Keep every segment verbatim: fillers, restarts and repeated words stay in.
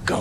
Go.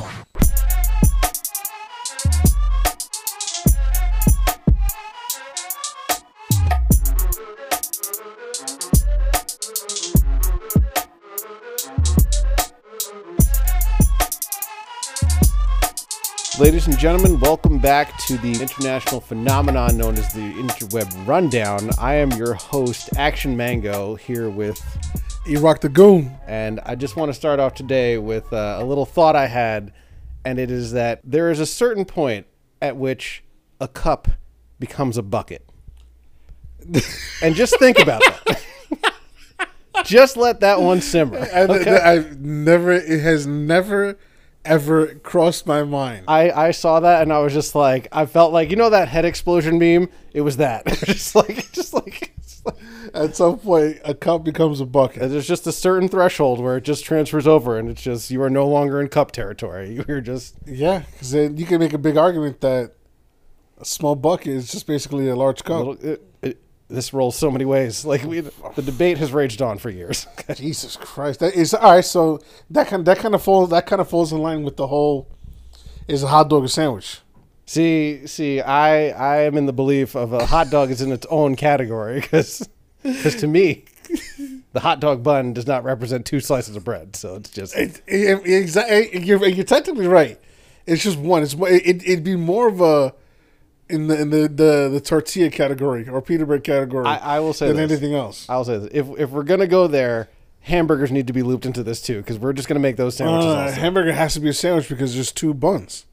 Ladies and gentlemen, welcome back to the international phenomenon known as the Interweb Rundown. I am your host, Action Mango, here with E-Rock the Goon. And I just want to start off today with uh, a little thought I had, and it is that there is a certain point at which a cup becomes a bucket. And just think about that. Just let that one simmer. Okay? I, I've never, it has never... ever crossed my mind. I, I saw that and I was just like, I felt like, you know that head explosion meme? It was that. just like, just like, just like at some point, a cup becomes a bucket. There's just a certain threshold where it just transfers over and it's just, you are no longer in cup territory. You're just. Yeah, because then you can make a big argument that a small bucket is just basically a large cup. Little, it, it, this rolls so many ways. Like we, the debate has raged on for years. Jesus Christ! That is all right. So that kind that kind of falls that kind of falls in line with the whole is a hot dog a sandwich. See, see, I I am in the belief of a hot dog is in its own category because because to me the hot dog bun does not represent two slices of bread. So it's just it, it, exactly. You're, you're technically right. It's just one. It's it, it'd be more of a. In the in the, the, the tortilla category or pita bread category, I, I will say than this. anything else. I will say this: if if we're gonna go there, hamburgers need to be looped into this too, because we're just gonna make those sandwiches. Uh, also. Hamburger has to be a sandwich because there's two buns,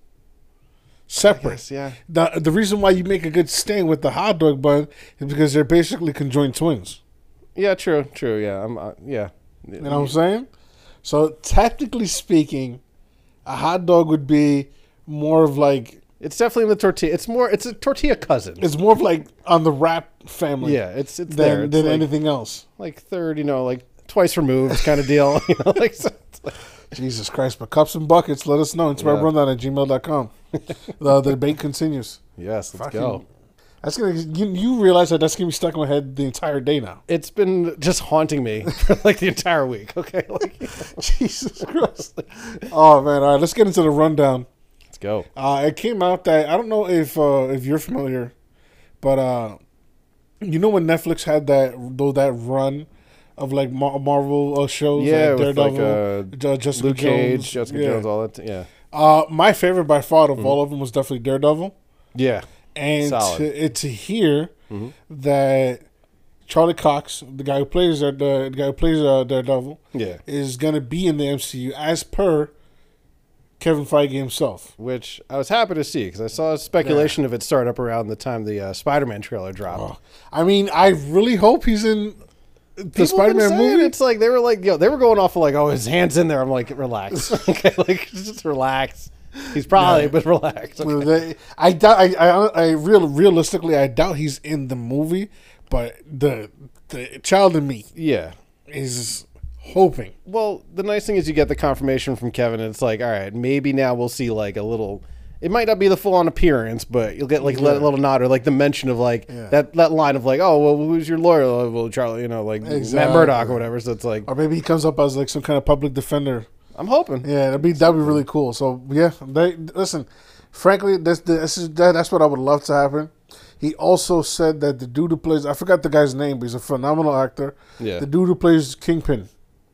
separate. Guess, yeah. The the reason why you make a good stain with the hot dog bun is because they're basically conjoined twins. Yeah, true, true. Yeah, I'm. Uh, yeah. You know what I'm saying? So technically speaking, a hot dog would be more of like. It's definitely in the tortilla. It's more. It's a tortilla cousin. It's more of like on the wrap family. Yeah, it's it's than, there. It's than like, anything else. Like third, you know, like twice removed kind of deal. You know, like, so like Jesus Christ! But cups and buckets. Let us know. It's yeah. rundown at gmail dot com. the, the debate continues. Yes, let's Fucking, go. That's gonna. You, you realize that that's gonna be stuck in my head the entire day now. It's been just haunting me for like the entire week. Okay, like Jesus Christ. Oh man! All right, let's get into the rundown. Go. Uh, it came out that I don't know if uh, if you're familiar, but uh, you know when Netflix had that though that run of like Mar- Marvel uh, shows, yeah, like with Daredevil, like, uh, Jessica Luke Jones, Cage, Jessica yeah. Jones, all that. T- yeah. Uh, my favorite by far of mm-hmm. all of them was definitely Daredevil. Yeah, and solid. to, it, to hear mm-hmm. that Charlie Cox, the guy who plays uh, the, the guy who plays uh, Daredevil, yeah. is gonna be in the M C U as per Kevin Feige himself. Which I was happy to see because I saw speculation yeah. of it start up around the time the uh, Spider-Man trailer dropped. Oh. I mean, I really hope he's in the People Spider-Man movie. It's like they were like, yo, they were going off of like, oh, his hand's in there. I'm like, relax, okay, like just relax. He's probably, yeah. but relax. Okay. They, I doubt. I, I, I real realistically, I doubt he's in the movie. But the the child in me, yeah, is. Hoping. Well, the nice thing is you get the confirmation from Kevin, and it's like, all right, maybe now we'll see like a little. It might not be the full-on appearance, but you'll get like yeah. a little nod or like the mention of like yeah. that, that line of like, oh, well, who's your lawyer? Oh, well, Charlie, you know, like exactly. Matt Murdock or whatever. So it's like, or maybe he comes up as like some kind of public defender. I'm hoping. Yeah, that'd be that'd be really cool. So yeah, they listen. Frankly, this this is that, that's what I would love to happen. He also said that the dude who plays, I forgot the guy's name, but he's a phenomenal actor. Yeah, the dude who plays Kingpin.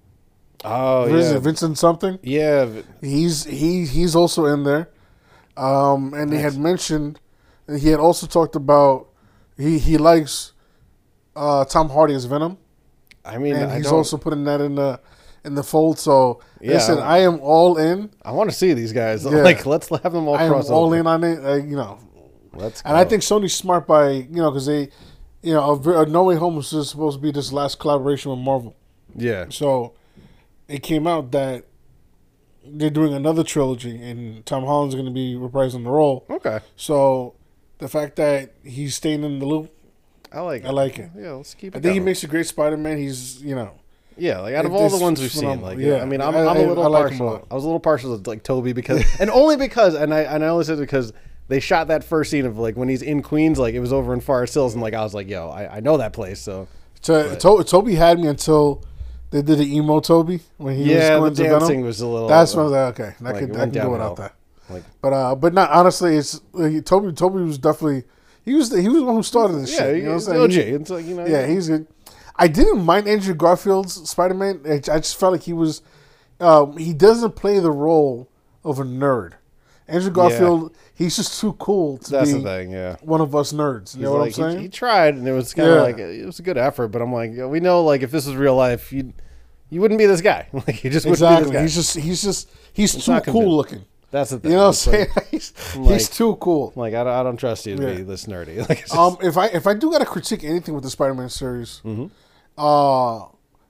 Oh what is yeah, it, Vincent something. Yeah, he's he he's also in there, um, and nice. He had mentioned, he had also talked about he he likes uh, Tom Hardy as Venom. I mean, and I he's don't... also putting that in the in the fold. So yeah, listen, I am all in. I want to see these guys. Yeah. Like, let's have them all. I am cross all over. in on it. Uh, you know, let's. And go. I think Sony's smart by you know because they, you know, a, a No Way Home was just supposed to be this last collaboration with Marvel. Yeah. So. It came out that they're doing another trilogy, and Tom Holland's going to be reprising the role. Okay. So the fact that he's staying in the loop, I like. I like it. Yeah, let's keep it. I think going. he makes a great Spider-Man. He's you know. Yeah, like out of all the ones we've seen, like yeah, I mean, I'm, I, I'm a little I, I like partial. I was a little partial to like Toby because, and only because, and I and I only said it because they shot that first scene of like when he's in Queens, like it was over in Forest Hills, and like I was like, yo, I, I know that place. So to, to, Toby had me until They did the emo Toby when he yeah, was the going to dancing Venom. was a little. That's uh, when I was like, okay, I like, could it I went can go downhill. without that. Like, But uh, but not honestly, it's uh, Toby. Toby was definitely he was the, he was the one who started this yeah, shit. You know what I'm he's saying? O G. He- It's like you know. yeah, he's good. I didn't mind Andrew Garfield's Spider Man. I I just felt like he was um, he doesn't play the role of a nerd. Andrew Garfield, he's just too cool to That's be the thing. Yeah. one of us nerds. You He's know what like, I'm saying? He, he tried, and it was kind of Yeah. like it was a good effort. But I'm like, yeah, we know, like if this was real life, you you wouldn't be this guy. Like he just wouldn't Exactly. be this guy. He's just he's just he's It's too not cool convincing. looking. That's the thing. You know what I'm It's like- saying? he's, I'm he's like- too cool. Like I don't, I don't trust you to Yeah. be this nerdy. Like it's just, Um, if I if I do got to critique anything with the Spider-Man series, Mhm. uh,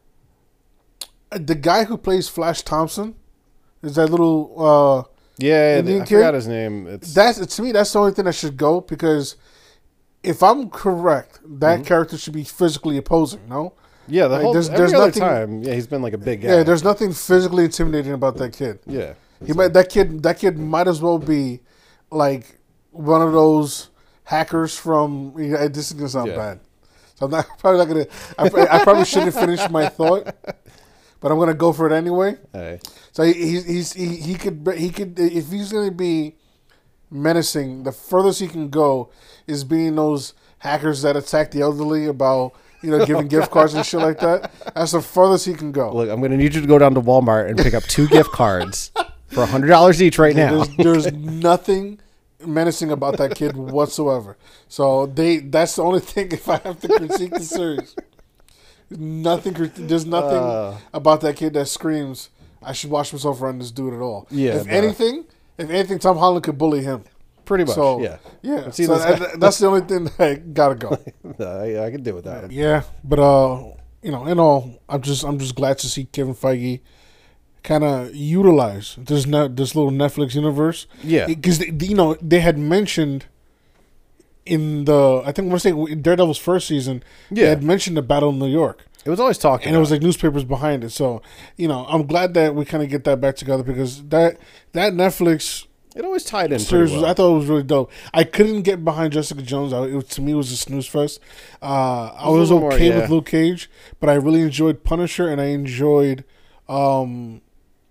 the guy who plays Flash Thompson is that little. Uh, yeah, Indian I kid? forgot his name. It's that's to me. That's the only thing that should go because if I'm correct, that character should be physically opposing. No. yeah. The like, whole there's- every there's other nothing- time, yeah, he's been like a big guy. Yeah, there's nothing physically intimidating about that kid. yeah. He might that kid that kid might as well be like one of those hackers from. Yeah, this is gonna sound Yeah. bad, so I'm not probably not gonna. I, I probably shouldn't finish my thought, but I'm gonna go for it anyway. Hey. So he, he's he's he, he could he could if he's gonna be menacing, the furthest he can go is being those hackers that attack the elderly about you know giving gift cards and shit like that. That's the furthest he can go. Look, I'm gonna need you to go down to Walmart and pick up two gift cards for a hundred dollars each right now. There's, there's nothing menacing about that kid whatsoever. So they that's the only thing if I have to critique the series. Nothing there's nothing Uh. about that kid that screams I should watch myself around this dude at all. Yeah, If no. anything, if anything Tom Holland could bully him. Pretty much. So yeah. yeah. I've seen So this that- guy- that's the only thing that gotta go. I, I can deal with that one. Yeah, but uh, you know, in all, I'm just I'm just glad to see Kevin Feige kind of utilize this net, this little Netflix universe. Yeah. because you know they had mentioned in the I think I want to say Daredevil's first season, they Yeah. had mentioned the Battle in New York, It was always talking. and it was about like newspapers behind it. So you know, I'm glad that we kind of get that back together because that that Netflix it always tied in. series, Pretty was, well. I thought it was really dope. I couldn't get behind Jessica Jones. I, it, to me, it was a snooze fest. Uh, I was was a little okay more, yeah. with Luke Cage, but I really enjoyed Punisher and I enjoyed um,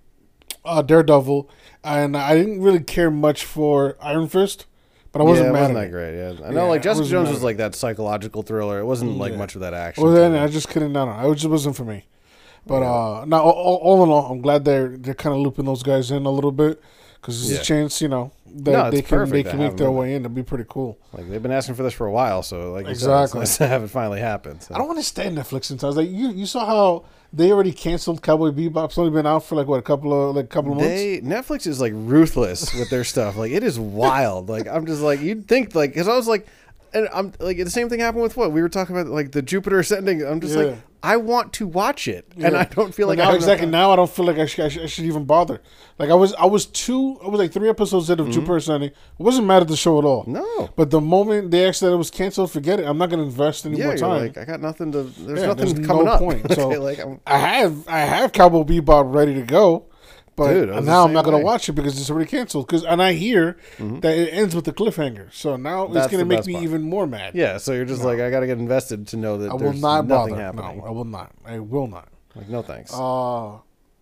uh, Daredevil, and I didn't really care much for Iron Fist, but I wasn't yeah, it mad wasn't at that it. great. Yeah, I know. Yeah, like I Jessica wasn't Jones mad was at like that psychological thriller. It wasn't like Yeah. much of that action. Well, to then it. I just couldn't. No, no, it just wasn't for me. But uh, now, all, all in all, I'm glad they're they're kind of looping those guys in a little bit because there's Yeah. a chance, you know, that No, it's they can perfect they to can have make their them. way in. It'd be pretty cool. Like they've been asking for this for a while, so like you said, Exactly. it's nice to have it finally happen. So. I don't understand Netflix sometimes. Like you, you saw how they already canceled Cowboy Bebop. It's only been out for like what a couple of like couple of months. They Netflix is like ruthless with their stuff. Like it is wild. Like I'm just like you'd think like because I was like, and I'm like the same thing happened with what we were talking about like the Jupiter Ascending. I'm just Yeah. like I want to watch it, and Yeah. I don't feel But like I now have enough exactly time. now I don't feel like I should, I should, I should even bother. Like I was I was two I was like three episodes in of Jupiter Ascending. I wasn't mad at the show at all. Mm-hmm. No. But the moment they asked that it was canceled, forget it. I'm not going to invest any Yeah, more you're time. like I got nothing to. There's Yeah, nothing there's coming no up. point. So Okay, like I'm, I have I have Cowboy Bebop ready to go, but Dude, I was the now I'm same not going way. to watch it because it's already canceled. Because and I hear that it ends with the cliffhanger, so now it's That's going to the make best me part. even more mad. yeah, so you're just like I got to get invested to know that I will there's not nothing bother. happening. No, I will not. I will not. Like no thanks. Uh,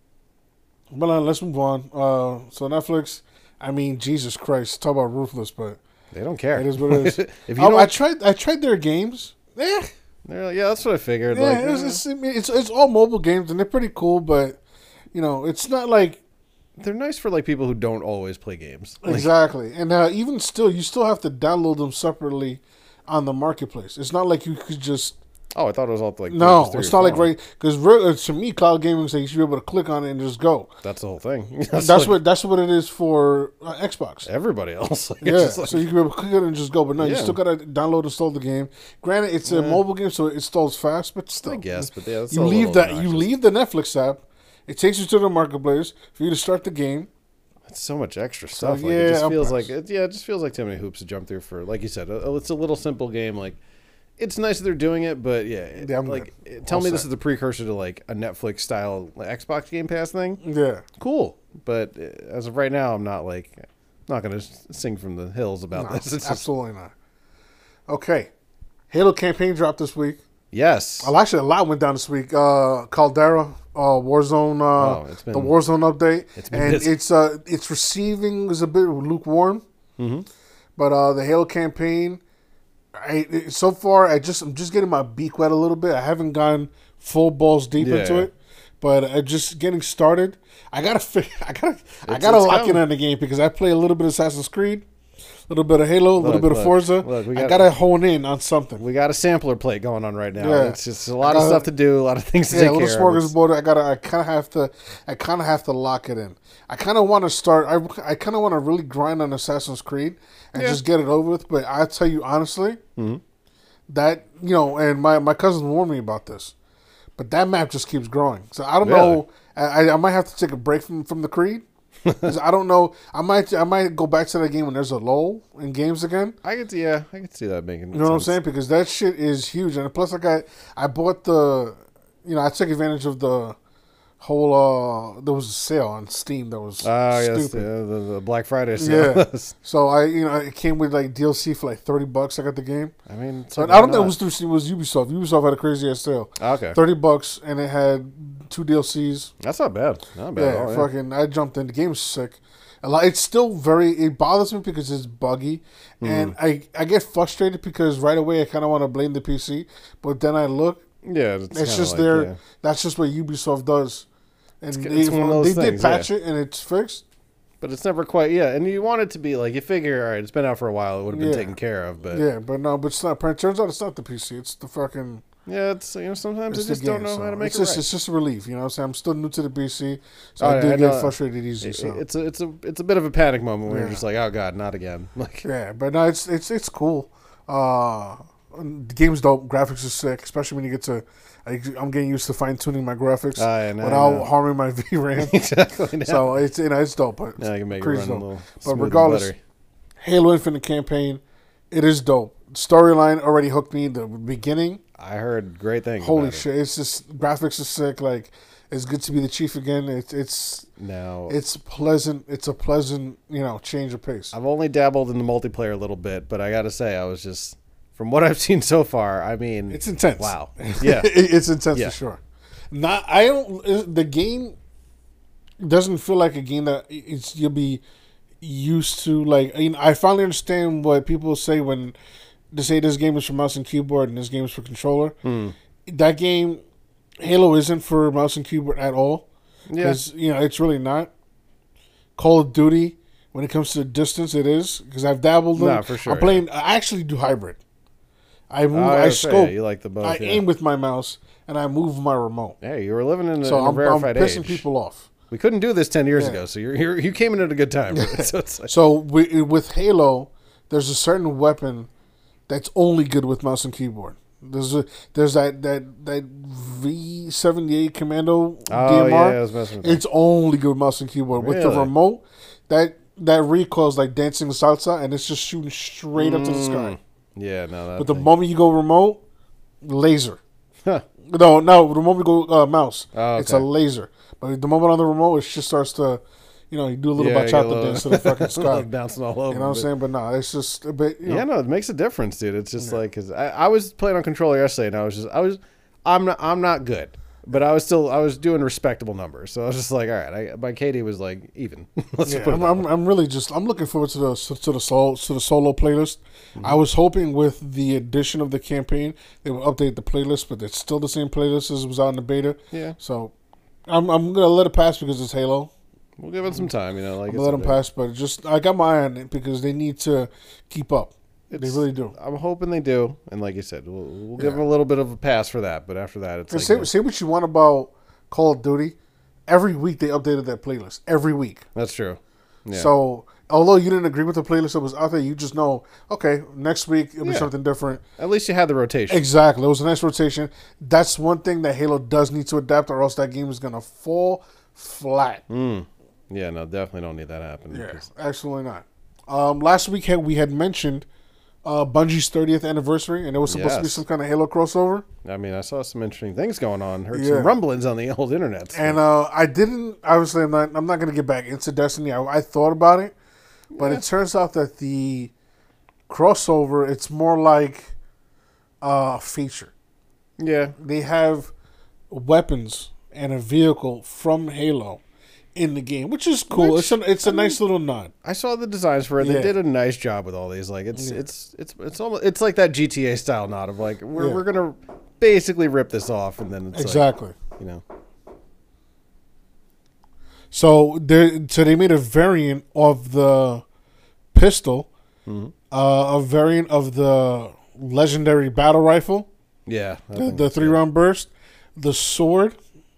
but uh, let's move on. Uh, so Netflix, I mean, Jesus Christ, talk about ruthless, but they don't care. it is what it is. if you Um, don't, I tried. I tried their games. Eh, they're like, yeah, that's what I figured. yeah, like, it's, eh, it's, I mean, it's it's all mobile games and they're pretty cool, but you know, it's not like they're nice for like people who don't always play games. Like, exactly. And uh, even still, you still have to download them separately on the marketplace. It's not like you could just oh, I thought it was all like no. just through It's your not like phone. right because uh, to me, cloud gaming is like you should be able to click on it and just go. That's the whole thing. That's, like what that's what it is for uh, Xbox. everybody else. Like, it's Yeah, just like- so you can be able to click it and just go, but no, you Yeah. still gotta download and install the game. Granted, it's a mobile game, so it installs fast, but still, I guess, but yeah, that's you a leave little that you obnoxious. leave the Netflix app. It takes you to the marketplace for you to start the game. It's so much extra stuff. like, yeah, it just I'm feels pressed. like it, yeah, it just feels like too many hoops to jump through for. Like you said, a, it's a little simple game. Like it's nice that they're doing it, but yeah, it- Yeah, I'm like good. it- tell All me this set. is the precursor to like a Netflix style like, Xbox Game Pass thing. Yeah, Cool, but uh, as of right now, I'm not like not gonna s- sing from the hills about no, this. It's just, absolutely not. Okay, Halo campaign dropped this week. yes, Well, actually, a lot went down this week. Uh, Caldera uh, Warzone, uh, Oh, it's been- the Warzone update, it's been and busy. it's uh, its receiving is a bit lukewarm. Mm-hmm. But uh, the Halo campaign, I it- so far I just I'm just getting my beak wet a little bit. I haven't gone full balls deep into Yeah. it, but uh, just getting started. I gotta fi- I gotta I It's- gotta it's lock coming. in on the game because I play a little bit of Assassin's Creed, a little bit of Halo, a little Look, bit of look, Forza. look, we I got- gotta hone in on something. We got a sampler plate going on right now. Yeah. It's just a lot I of got- stuff to do, a lot of things to Yeah, a take little care of. It's- smorgasbord. I gotta. I kind of have to. I kind of have to lock it in. I kind of want to start. I, I kind of want to really grind on Assassin's Creed and Yeah. just get it over with. But I tell you honestly, Mhm. that you know, and my my cousin warned me about this, but that map just keeps growing. So I don't Really? know. I, I might have to take a break from from the Creed. 'Cause I don't know. I might I might go back to that game when there's a lull in games again. I could, yeah, I could see that making. You know what I'm sense. saying? Because that shit is huge, and plus, like I, I bought the, you know, I took advantage of the whole. uh There was a sale on Steam that was Oh yes, stupid. the, the, the Black Friday sale. Yeah. So I, you know, it came with like D L C for like thirty bucks. I got the game. I mean, So so I don't know. It was through. It was Ubisoft. Ubisoft had a crazy ass sale. okay. Thirty bucks, and it had two D L Cs. That's not bad. Not bad. Yeah, at all, yeah. fucking. I jumped in. The game's sick. A lot. It's still very. It bothers me because it's buggy, Hmm. and I I get frustrated because right away I kind of want to blame the P C, but then I look. Yeah, it's, It's kinda just like, their. yeah. That's just what Ubisoft does, and It's- they, it's one of those they things, did patch it and it's fixed. But it's never quite. Yeah, and you want it to be like you figure. All right, it's been out for a while. It would have been Yeah. taken care of. But Yeah, but no, but it's not. It turns out it's not the P C. It's the fucking. yeah, it's you know sometimes It's I the just game. don't know so how to make it's it just right. it's just a relief. You know what I'm saying? I'm still new to the P C, so Oh, I yeah, do I get know. frustrated easy. It- So it's a it's a it's a bit of a panic moment when you're Yeah. just like, oh god, not again. Like yeah, but no, it's it's it's cool. Uh, the game's dope. Graphics are sick, especially when you get to. I, I'm getting used to fine tuning my graphics Ah, yeah, now I without know. harming my V RAM. exactly. Now, So it's you know it's dope. But now I can make it crazy run a dope. little. But smooth and regardless, buttery. Halo Infinite campaign, it is dope. Storyline already hooked me in the beginning. I heard great things. Holy about it. shit! It's just graphics are sick. Like it's good to be the chief again. It's it's Now it's pleasant. It's a pleasant you know change of pace. I've only dabbled in the multiplayer a little bit, but I got to say, I was just from what I've seen so far. I mean, It's intense. Wow. Yeah. It- it's intense Yeah. for sure. Not I don't. The game doesn't feel like a game that it's you'll be used to. Like you know, I finally understand what people say when they say this game is for mouse and keyboard and this game is for controller. Hmm. That game, Halo, isn't for mouse and keyboard at all. Yeah. Because you know it's really not. Call of Duty, when it comes to distance, it is because I've dabbled in. No, for sure, I'm playing. I actually do hybrid. I move. Oh, I yeah, scope. yeah, you like the both. I yeah. aim with my mouse and I move my remote. Hey, you were living in a, So in a I'm, I'm rarefied pissing age. people off. We couldn't do this ten years Yeah. ago, so you're, you're you came in at a good time. Really. So it's like, So we, with Halo, there's a certain weapon that's only good with mouse and keyboard. There's a, there's that that that V seventy-eight Commando oh D M R. yeah, I was messing with that. It's only good with mouse and keyboard. With the Really? remote, that that recoils like dancing salsa, and it's just shooting straight up to the sky. Yeah, no, that But the thing. moment you go remote, laser. Huh. No, no. The moment you go uh, mouse, Oh, it's a okay. laser. But the moment on the remote, it just starts to, you know, you do a little Yeah, you get a bachata little- dance to the fucking sky. bouncing all over. You know what I'm but- saying? But no, it's just a bit. You know, Yeah, no, it makes a difference, dude. It's just like because I, I was playing on controller yesterday, and I was just I was I'm not I'm not good, but I was still I was doing respectable numbers. So I was just like, all right, I, my K D was like even. Let's yeah, put it I'm, that I'm, way. I'm really just I'm looking forward to the to the solo to the solo playlist. Mm-hmm. I was hoping with the addition of the campaign they would update the playlist, but it's still the same playlist as was out in the beta. Yeah, So I'm I'm gonna let it pass because it's Halo. we'll give it some time. You know, like I'm it's gonna let a them bit- pass, but just I got my eye on it because they need to keep up. They It's- really do. I'm hoping they do, and like you said, we'll, we'll give Yeah. them a little bit of a pass for that. But after that, it's And like say, yeah, say what you want about Call of Duty. Every week they updated that playlist. Every week. that's true. Yeah. So although you didn't agree with the playlist that was out there, you just know, okay, next week it'll be Yeah. something different. At least you had the rotation. Exactly. It was a nice rotation. That's one thing that Halo does need to adapt, or else that game is gonna fall flat. Mm. Yeah, no, definitely don't need that happening. Yeah, 'cause- absolutely not. Um, last week had- we had mentioned uh, Bungie's thirtieth anniversary, and there was supposed to be Yes. some kind of Halo crossover. I mean, I saw some interesting things going on. Heard Yeah. some rumblings on the old internet. so- And uh, I didn't. Obviously, I'm not. I'm not going to get back into Destiny. I, I thought about it, but Yeah. it turns out that the crossover it's more like a feature. yeah, They have weapons and a vehicle from Halo in the game, which is cool. Which, it's a it's a I nice mean, little nod. I saw the designs for it. They Yeah. did a nice job with all these. Like it's Yeah. it's it's it's almost it's like that G T A style nod of like we're Yeah. we're gonna basically rip this off and then it's Exactly. like, you know. So they so they made a variant of the pistol, Mhm. uh, a variant of the legendary battle rifle, Yeah. I the, think the that's three good. round burst, the sword,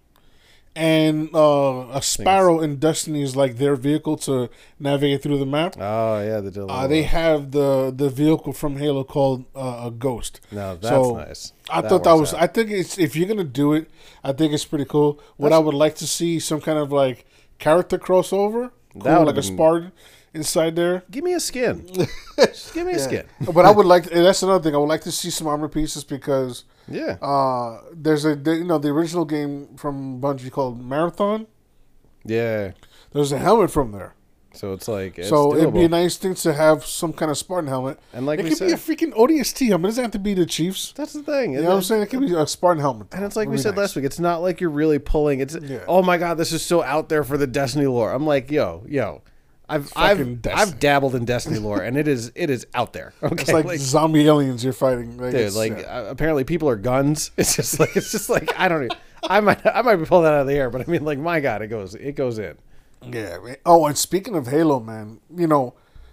and uh, a sparrow in Destiny is like their vehicle to navigate through the map. Oh yeah, they did. a Uh, little- they have the the vehicle from Halo called uh, a Ghost. No, that's so nice. I thought that works was. out. I think it's if you're gonna do it, I think it's pretty cool. What That's- I would like to see some kind of like character crossover, cool, That like would've a been- Spartan inside there. Give me a skin. Just give me a Yeah. skin. But I would like. And that's another thing. I would like to see some armor pieces because Yeah. uh, there's a the, you know the original game from Bungie called Marathon. Yeah. There's a helmet from there, So it's like it's so it'd be a doable. nice thing to have some kind of Spartan helmet. And like it we could said, be a freaking O D S T helmet. It doesn't have to be the Chiefs. that's the thing. You know what I'm saying? It could be a Spartan helmet. And it's like Would we be said nice. last week. It's not like you're really pulling. It's Yeah. oh my god, this is so out there for the Destiny lore. I'm like, yo, yo, I've I've Fucking Destiny. I've dabbled in Destiny lore, and it is it is out there. Okay, It's like, zombie aliens you're fighting. Like, dude, it's- like yeah. uh, apparently people are guns. It's just like it's just like I don't. Even, I might I might be pulling that out of the air, but I mean, like my god, it goes it goes in. Yeah. Man. Oh, and speaking of Halo, man, you know,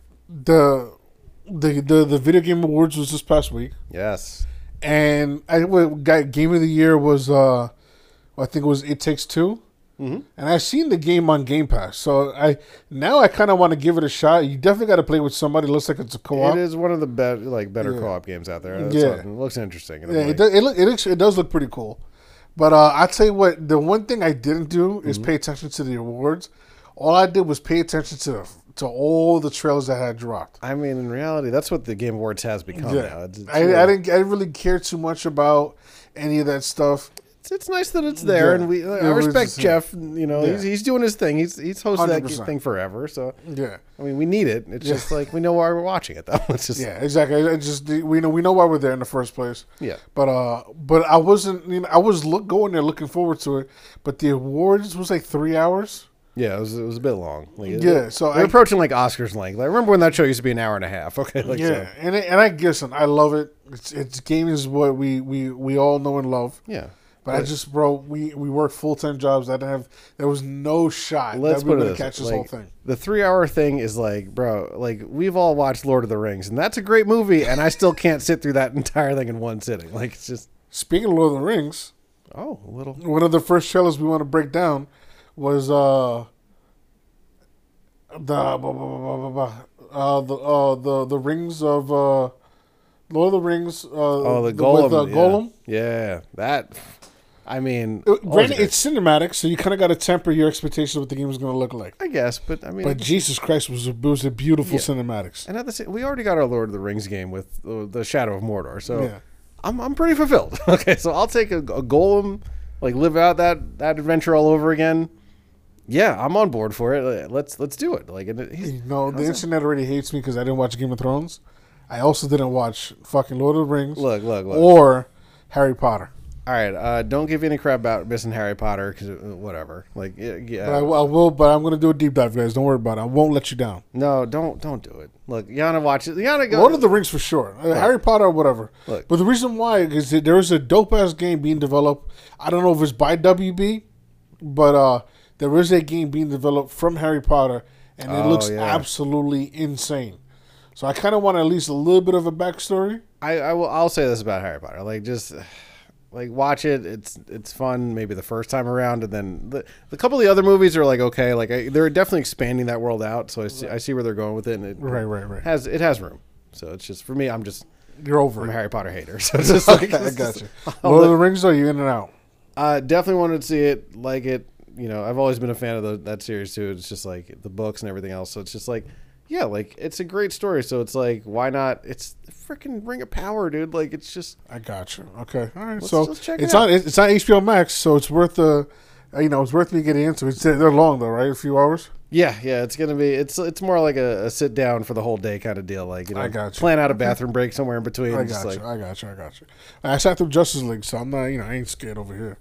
the the the the video game awards was this past week, Yes. and I what got game of the year was uh, I think it was It Takes Two, Mm-hmm. and I've seen the game on Game Pass, so I now I kind of want to give it a shot. You definitely got to play with somebody. It looks like it's a co-op. It is one of the better like better Yeah. co-op games out there. That's Yeah. all- it looks interesting. And I'm Yeah, like, it does, it, look, it, looks, it does look pretty cool. But uh, I tell you what, the one thing I didn't do is Mm-hmm. pay attention to the awards. All I did was pay attention to to all the trailers that had dropped. I mean, in reality, that's what the Game Awards has become now. Yeah, It's, it's I, really- I didn't. I didn't really care too much about any of that stuff. It's, it's nice that it's there, Yeah. and we I It was respect just- Jeff. You know, Yeah. he's he's doing his thing. He's he's hosted one hundred that percent. thing forever. So Yeah, I mean, we need it. It's Yeah. just like we know why we're watching it, though. It's just yeah, exactly. I just we know we know why we're there in the first place. yeah. But uh, but I wasn't. You know, I was look going there looking forward to it. But the awards was like three hours. Yeah, it was, it was a bit long. Like, it- Yeah, so we're I- approaching like Oscars length. Like, I remember when that show used to be an hour and a half. Okay, like Yeah, so, and it, and I guess and I love it. It's it's gaming is what we, we, we all know and love. yeah. But I just bro, we we work full time jobs. I didn't have. There was no shot Let's that we put were it gonna this catch way, this like, whole thing. The three hour thing is like, bro, like we've all watched Lord of the Rings, and that's a great movie, and I still can't sit through that entire thing in one sitting. Like it's just Speaking of Lord of the Rings, oh, a little. one of the first trailers we want to break down was uh the blah, blah, blah, blah, blah, uh the uh the the rings of uh Lord of the Rings. Uh, Oh, the Golem. with, uh, yeah. Golem. Yeah, that. I mean, Uh, always Granted, great. it's cinematic, so you kind of got to temper your expectations of what the game is going to look like. I guess, but I mean, But Jesus Christ, was a, it was a beautiful Yeah. cinematics. and at the same, we already got our Lord of the Rings game with uh, the Shadow of Mordor, so Yeah. I'm I'm pretty fulfilled. Okay, so I'll take a, a Golem, like live out that that adventure all over again. Yeah, I'm on board for it. Let's let's do it. Like, and it, he's, You know, the how's that? internet already hates me because I didn't watch Game of Thrones. I also didn't watch fucking Lord of the Rings look, look, look. or Harry Potter. All right, uh, don't give any crap about missing Harry Potter because whatever. Like, yeah, yeah. But I, I will. But I'm going to do a deep dive, guys. Don't worry about it. I won't let you down. no, don't don't do it. Look, Yana watches. Yana go. Lord of the Rings for sure. Uh, Harry Potter, whatever. Look. But the reason why is that there is a dope ass game being developed. I don't know if it's by W B, but uh, there is a game being developed from Harry Potter, and it Oh, looks yeah. absolutely insane. So I kind of want at least a little bit of a backstory. I, I will. I'll say this about Harry Potter. Like, just like watch it. It's it's fun. Maybe the first time around, and then the the couple of the other movies are like okay. Like I, they're definitely expanding that world out. So I see I see where they're going with it, and it Right, right, right. has it has room. So it's just for me. I'm just You're over I'm a it. Harry Potter hater. So it's just like I it's got just- you. I'll Lord let- of the Rings, though, you in and out. Uh, definitely wanted to see it, like it. You know, I've always been a fan of the, that series too. It's just like the books and everything else. So it's just like, yeah, like it's a great story. So it's like, why not? It's the freaking Ring of Power, dude. Like it's just I got you. Okay, all right. Let's- so let's check it it's out. on it's on H B O Max, so it's worth the, uh, you know, it's worth me getting into. It's they're long though, right? A few hours. yeah, yeah. It's gonna be. It's it's more like a, a sit down for the whole day kind of deal. Like you know, I got you. plan out a bathroom break somewhere in between. I just got like, you. I got you. I got you. I sat through Justice League, so I'm not. You know, I ain't scared over here.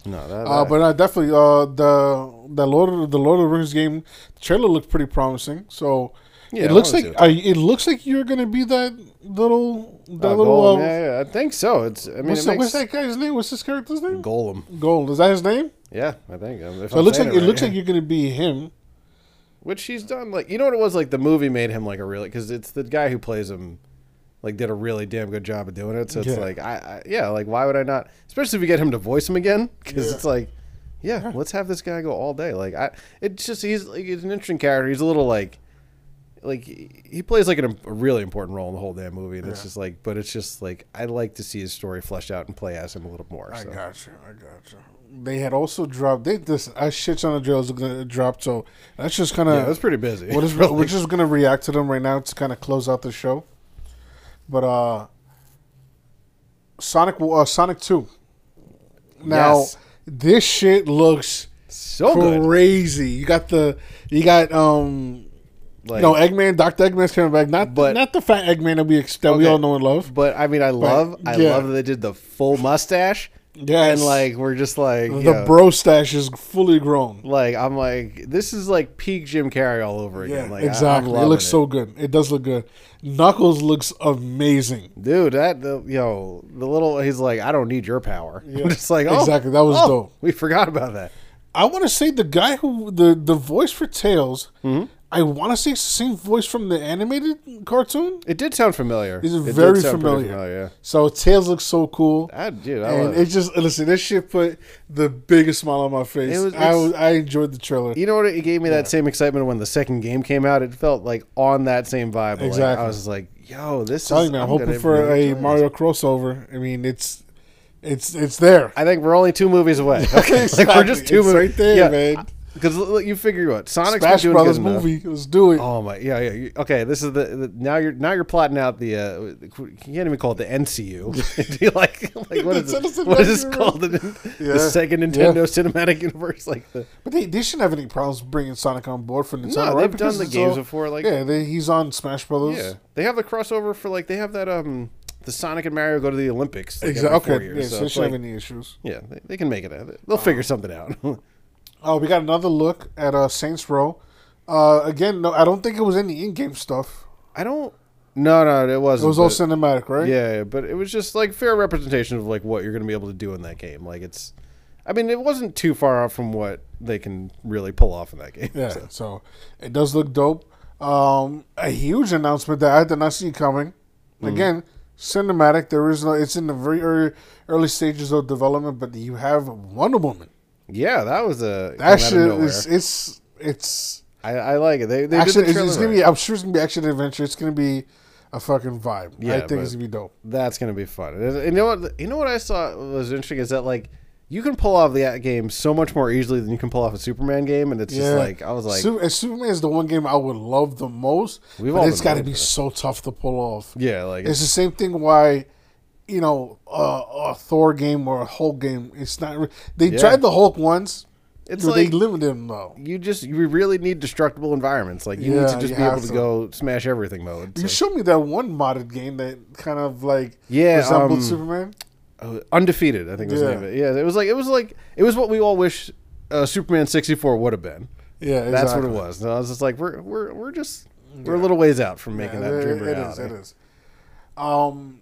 No, that, Uh, that- but uh, definitely uh, the the Lord of the Lord of the Rings game, the trailer looked pretty promising. So Yeah, it I looks wanna like see what are, you- it looks like you're gonna be that little that uh, little. Golem, Uh, yeah, yeah, I think so. It's. I mean, what's, it that, makes what's that guy's name? What's this character's name? Golem. Gold. Is that his name? Yeah, I think. um, If So I'm it looks saying like it right, looks yeah. like you're gonna be him. Which he's done. Like, you know what it was? Like, the movie made him like a really, because it's the guy who plays him. Like, did a really damn good job of doing it. So it's Yeah. like, I, I yeah, like why would I not? Especially if we get him to voice him again, because Yeah. it's like, yeah, let's have this guy go all day. Like, I, it's just he's like he's an interesting character. He's a little like, like he plays like an, a really important role in the whole damn movie, and it's Yeah. just like, but it's just like I like to see his story fleshed out and play as him a little more. I So. got you. I got you. They had also dropped. They this I shit on the drills are gonna drop. So that's just kind of Yeah, that's pretty busy. What is Really. we're just gonna react to them right now to kind of close out the show. But uh, Sonic uh, Sonic Two. Now Yes. this shit looks so good. crazy. You got the you got um. Like, no, Eggman, Doctor Eggman's coming back. Not, But- not the fat Eggman that we ex- that we Okay. all know and love. But I mean, I love, I yeah. love that they did the full mustache, Yes. and like we're just like The yo, bro stash is fully grown. Like I'm like, this is like peak Jim Carrey all over again. Yeah, like, I- I'm exactly. It loving looks so good. It does look good. Knuckles looks amazing. dude. That the, yo, the little he's like, I don't need your power. Yeah. I'm just like, oh, Exactly. That was oh, dope. We forgot about that. I want to say the guy who the the voice for Tails. Mm-hmm. I want to say it's the same voice from the animated cartoon. It did sound familiar. It's It did very sound pretty familiar. yeah. So Tails looks so cool. I, dude, I And love it it. just listen. This shit put the biggest smile on my face. It was- I it's- was, I enjoyed the trailer. You know what? It gave me Yeah. that same excitement when the second game came out. It felt like on that same vibe. Like, Exactly. I was just like, yo, this Telling is. you, I'm, I'm hoping gonna for really a enjoy this. Mario crossover. I mean, it's it's it's there. I think we're only two movies away. Okay, like we're just two It's movies right there, man. Because you figure what Sonic's Smash been doing Brothers good enough. movie. Let's do it. Oh my, yeah, yeah. you- Okay, this is the, the now you're now you're plotting out the uh, you can't even call it the N C U. you like like what is The it? Cinematic What is this Universe. called? The, Yeah. the Sega Nintendo Cinematic Universe, like the But they, they shouldn't have any problems bringing Sonic on board for Nintendo. no, right? they've Because done the it's games all- before. Like yeah, they, he's on Smash Brothers. yeah, they have the crossover for like they have that um the Sonic and Mario go to the Olympics. Like, Exactly. every four Okay. years, Yeah, so so they it's shouldn't like- have any issues. yeah, they, they can make it. They'll figure something out. Oh, we got another look at uh, Saints Row. Uh, again, no, I don't think it was any in-game stuff. I don't. No, no, it wasn't. It was all but- cinematic, right? Yeah, but it was just like fair representation of like what you're going to be able to do in that game. Like it's, I mean, it wasn't too far off from what they can really pull off in that game. Yeah. So, So it does look dope. Um, a huge announcement that I did not see coming. Mm-hmm. Again, cinematic. There is no. It's in the very early, early stages of development, but you have Wonder Woman. yeah, that was a came out That of shit nowhere. is it's it's I, I like it. They they action. did It's, the it's trailer gonna be. right. I'm sure it's gonna be action adventure. It's gonna be a fucking vibe. Yeah, I think but- it's gonna be dope. That's gonna be fun. And you know what? You know what I saw was interesting is that like you can pull off the game so much more easily than you can pull off a Superman game, and it's just like I was like, Su- and Superman is the one game I would love the most. We've but all it's been got to waiting be for it. so tough to pull off. yeah, like It's the same thing why, you know, uh, a Thor game or a Hulk game. It's not. Re- they Yeah. tried the Hulk once. it's but like they limited him though. you just you really need destructible environments. Like you need Yeah, to just you be able have to to. go smash everything mode. You So- showed me that one modded game that kind of like Yeah, resembled um, Superman. Uh, Undefeated, I think was the Yeah. name of it. Yeah, it was like it was like it was what we all wish uh, Superman sixty-four would have been. Yeah, exactly. That's what it was. And I was just like, we're we're we're just we're a little ways out from making Yeah, that it- dream it reality. is, it is. Um,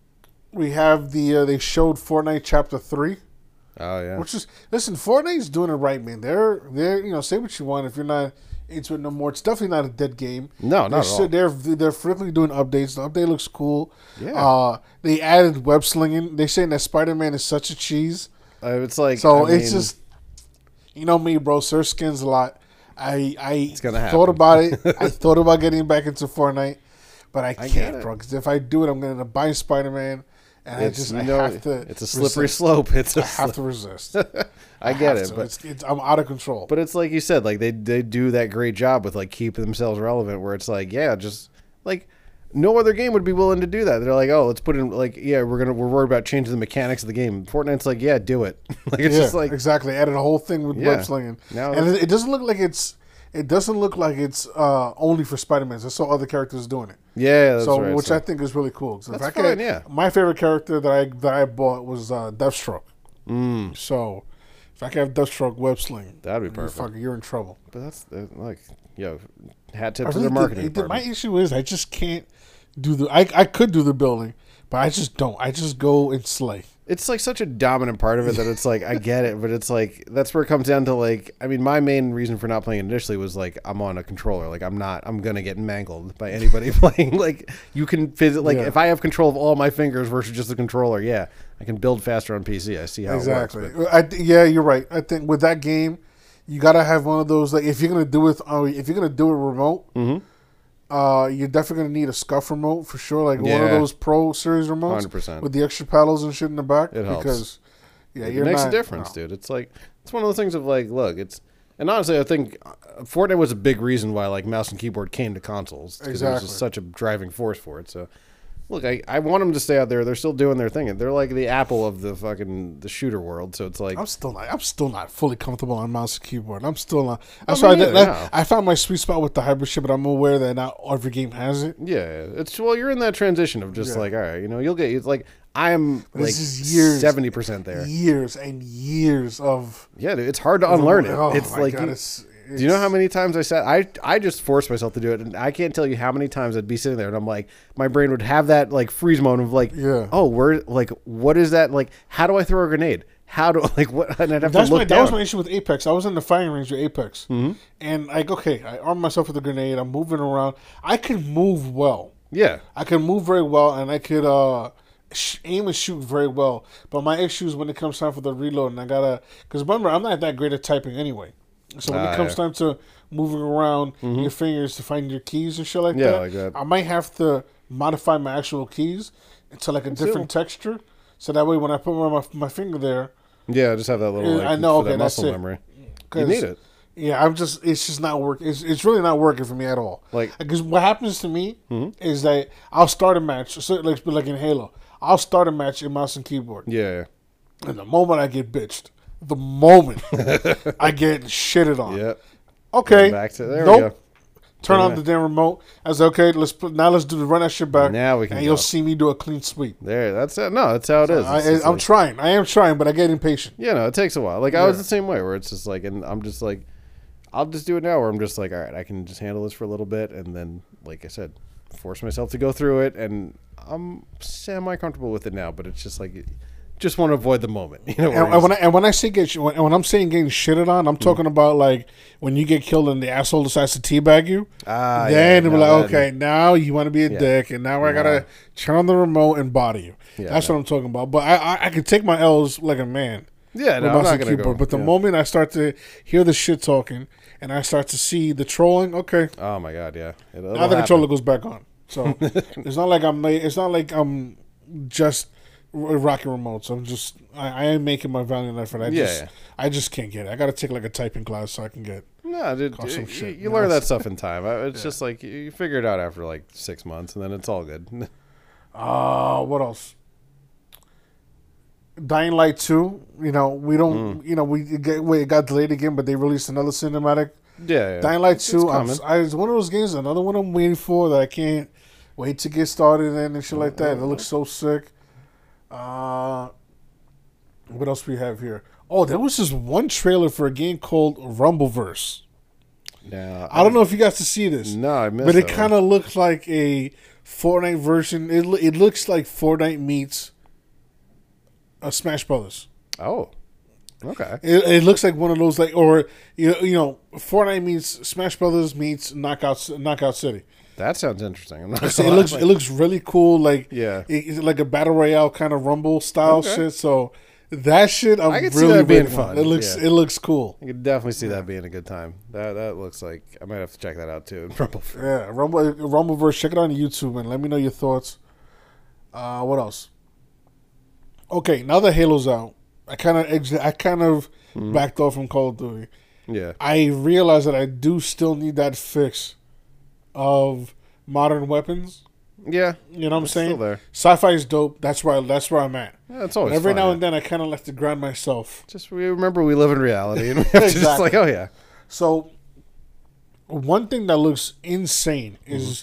we have the uh, they showed Fortnite Chapter Three. Oh yeah, Which is listen, Fortnite's doing it right, man. They're they're you know say what you want if you're not into it no more. It's definitely not a dead game. no, not they're at still- all. They're they're frequently doing updates. The update looks cool. Yeah. Uh, they added web slinging. They're saying that Spider Man is such a cheese. Uh, it's like So I it's mean, just you know me, bro. Sir skins a lot. I I gonna thought happen. about it. I thought about getting back into Fortnite, but I get can't, it. bro. Because if I do it, I'm gonna end up buying Spider Man, and it's I just you I know have to. it's a slippery resist. slope. It's a I have slip- to resist. I get have it, to. but it's, it's, I'm out of control. but it's like you said, like they they do that great job with like keeping themselves relevant. Where it's like, yeah, just like no other game would be willing to do that. They're like, oh, let's put in like, yeah, we're gonna we're worried about changing the mechanics of the game. Fortnite's like, yeah, do it. like it's yeah, just like exactly. Added a whole thing with Yeah. web slinging, Now and it, it doesn't look like it's. It doesn't look like it's uh, only for Spider Man. I saw other characters doing it, yeah, that's so right. which So- I think is really cool. So if That's I fine, could- yeah. My favorite character that I that I bought was uh, Deathstroke. Mm. So If I could have Deathstroke web sling, That'd be you're, perfect. fucking, you're in trouble. But that's uh, like, yo, hat tip I to really the marketing did- it did- my department. issue is I just can't do the. I I could do the building, but I just don't. I just go and slay. It's like such a dominant part of it that it's like I get it, but it's like that's where it comes down to like I mean my main reason for not playing initially was like I'm on a controller, like I'm not I'm gonna get mangled by anybody playing. Like you can visit like Yeah. if I have control of all my fingers versus just the controller, yeah, I can build faster on P C. I see how Exactly. it works. I, yeah, you're right. I think with that game, you gotta have one of those. Like if you're gonna do it, uh, if you're gonna do it remote, Mhm. uh, you're definitely gonna need a SCUF remote for sure. Like one of Yeah. those Pro Series remotes, one hundred percent. with the extra paddles and shit in the back. It helps. Because yeah, It you're makes not, a difference, no. dude. It's like it's one of those things of like, look, it's and honestly, I think uh, Fortnite was a big reason why like mouse and keyboard came to consoles because it was Exactly. just such a driving force for it. So, look, I, I want them to stay out there. They're still doing their thing. They're like the Apple of the fucking the shooter world. So it's like I'm still not. I'm still not fully comfortable on mouse and keyboard. I'm still not. That's me why I, neither, did, no. I, I found my sweet spot with the hybrid shit, but I'm aware that not every game has it. yeah, it's well, you're in that transition of just Yeah. like all right, you know, you'll get it's like I am But like it's just years- seventy percent there. Years and years of. Yeah, dude, it's hard to unlearn it. Oh it's my like God, you- it's, do you know how it's- many times I said I I just forced myself to do it, and I can't tell you how many times I'd be sitting there and I'm like, my brain would have that like freeze moment of like, Yeah. oh, where like what is that like? How do I throw a grenade? How do like what? And I'd have That's to look my, down. that was my issue with Apex. I was in the firing range with Apex, Mm-hmm. and like, okay, I armed myself with a grenade. I'm moving around. I can move well. yeah, I can move very well, and I could uh, sh- aim and shoot very well. But my issue is when it comes time for the reload, and I gotta because remember, I'm not that great at typing anyway. So when Ah, it comes yeah. time to moving around your fingers to find your keys and shit like Yeah, that, like that. I might have to modify my actual keys into like a different texture, so that way when I put my my finger there. yeah, just have that little. Yeah, Like, I know, for that okay, that's muscle it. memory. You 'Cause- need it. Yeah, I'm just. It's just not working. It's, it's really not working for me at all. Like- because what happens to me Mm-hmm. is that I'll start a match, so like like in Halo, I'll start a match in mouse and keyboard, Yeah, and the moment I get bitched, the moment I get shitted on, yeah. okay, Back to there. nope. We go. Turn on Yeah. the damn remote. I was okay. Let's put now. Let's do the run that shit back. Now we can and go. you'll see me do a clean sweep. There, that's it. No, that's how it is. I, It's just I'm like- trying. I am trying, but I get impatient. Yeah, no, it takes a while. Like I was Yeah. the same way, where it's just like, and I'm just like, I'll just do it now, where I'm just like, all right, I can just handle this for a little bit, and then, like I said, force myself to go through it, and I'm semi comfortable with it now. But it's just like, just want to avoid the moment, you know. where And, and when I, it's- and when I say get when, when I'm saying getting shitted on, I'm Mm. talking about like when you get killed and the asshole decides to teabag you. Ah, then yeah, it'll be no, like, that- okay, now you want to be a Yeah. dick, and now I gotta turn on the remote and body you. Yeah, That's no. what I'm talking about. But I, I I can take my L's like a man. yeah, no, with I'm mouse not and gonna go. keyboard. But the yeah. moment I start to hear the shit talking and I start to see the trolling, okay, Oh my god, yeah. It, it'll now the happen. controller goes back on. So it's not like I'm like, it's not like I'm just r- rocking remotes. I'm just I, I am making my valiant effort. I Yeah, just yeah. I just can't get it. I got to take like a typing class so I can get. No, dude, Cost some you, shit. you No, learn that it's- stuff in time. I- It's just like you you figure it out after like six months, and then it's all good. Uh what else? Dying Light two. You know we don't. Mm. You know we get wait, it got delayed again, but they released another cinematic. yeah, yeah. Dying Light It's two. I'm, coming. I, it's one of those games. Another one I'm waiting for that I can't wait to get started in and shit like that. It looks so sick. Uh, what else we have here? Oh, there was this one trailer for a game called Rumbleverse. Now, I don't know if you got to see this, No, I missed. but it that kind of looks like a Fortnite version. It lo- it looks like Fortnite meets a Smash Brothers. one. Oh, okay. It, it looks like one of those like, or you know, you know, Fortnite meets Smash Brothers meets Knockout Knockout City. That sounds interesting. I'm not So gonna it looks lie. it looks really cool, like Yeah. it- it's like a battle royale kind of Rumble style Okay. shit. So that shit, I'm I could see really that being waiting on. fun, It looks yeah. it looks cool. I could definitely see that being a good time. That that looks like I might have to check that out too. Rumble. Yeah, Rumble Rumbleverse. Check it out on YouTube and let me know your thoughts. Uh, what else? Okay, now that Halo's out, I kind of ex- I kind of Mm-hmm. backed off from Call of Duty. Yeah. I realize that I do still need that fix of modern weapons. Yeah. You know what I'm It's saying? still there. Sci-fi is dope. That's where I, that's where I'm at. Yeah, it's But always every fun, now yeah. and then, I kind of like to grind myself. Just we remember we live in reality, and we have to just Exactly. like, oh yeah, So, one thing that looks insane is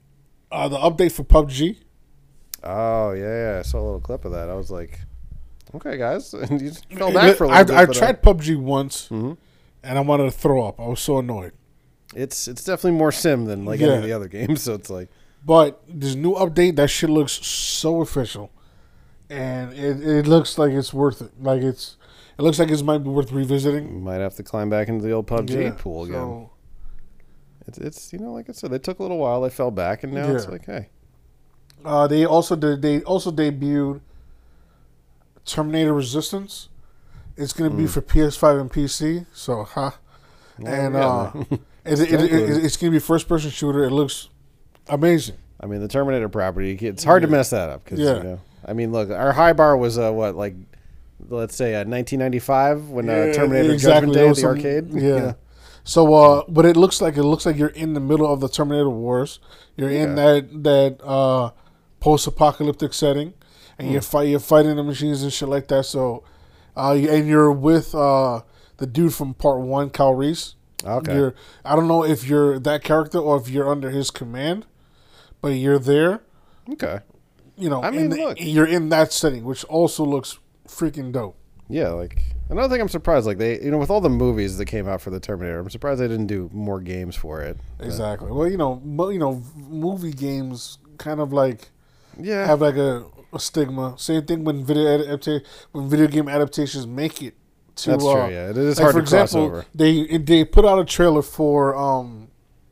uh, the update for P U B G. oh yeah, yeah. I saw a little clip of that. I was like, okay, guys, and you fell back for a I, little bit. I've but, tried uh, P U B G once, mm-hmm. and I wanted to throw up. I was so annoyed. It's it's definitely more sim than like Yeah. any of the other games. So it's like, But this new update, that shit looks so official, and it, it looks like it's worth it. Like it's, it looks like it might be worth revisiting. might have to climb back into the old P U B G Yeah, pool again. so- It's it's you know, like I said, they took a little while. They fell back, and now it's Yeah. like, hey, Uh, they also did. They also debuted Terminator Resistance. It's going to be Mm. for P S five and P C. So, huh? well, and yeah, uh, man. it, it, Still it, good. it, it's going to be first person shooter. It looks amazing. I mean, the Terminator property, it's hard to Yeah. mess that up. Cause, Yeah. you know, I mean, look, our high bar was uh, what, like, let's say uh, nineteen ninety-five when uh, Yeah, Terminator exactly. Judgment There Day at was the some- arcade. Yeah. You know? So, uh, but it looks like it looks like you're in the middle of the Terminator Wars. You're in that that uh, post-apocalyptic setting, and Hmm. you're fight you're fighting the machines and shit like that. So, uh, you- and you're with uh, the dude from Part One, Cal Reese. Okay. You're I don't know if you're that character or if you're under his command, but you're there. Okay. You know, I in mean, the- look. you're in that setting, which also looks freaking dope. Yeah, like another thing I'm surprised, like they, you know, with all the movies that came out for the Terminator, I'm surprised they didn't do more games for it. But, Exactly. Well, you know, mo- you know, movie games kind of like yeah. have like a, a stigma. Same thing when video adapta- when video game adaptations make it to. That's uh, true. Yeah, it is like hard for to cross example, over. they they put out a trailer for um